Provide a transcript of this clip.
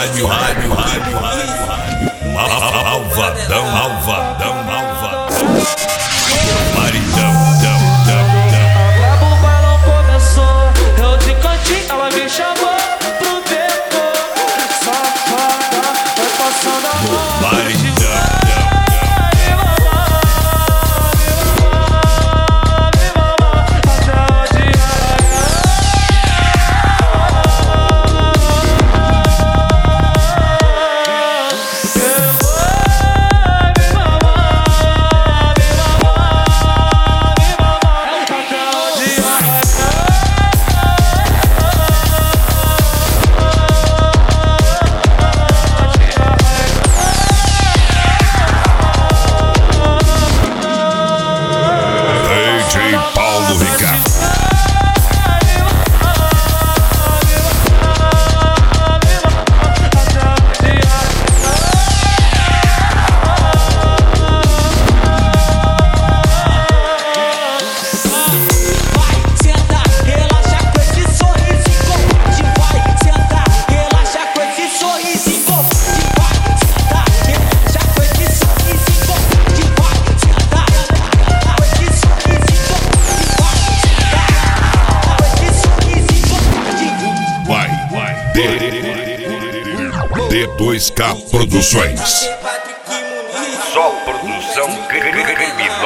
rádio. Malvadão. Maridão. O balão começou, eu de cantinho, ela me chamou pro beco. Safada, vai passando a mão. Maridão. Paulo Ricardo. D2K Produções. Só produção criminosa.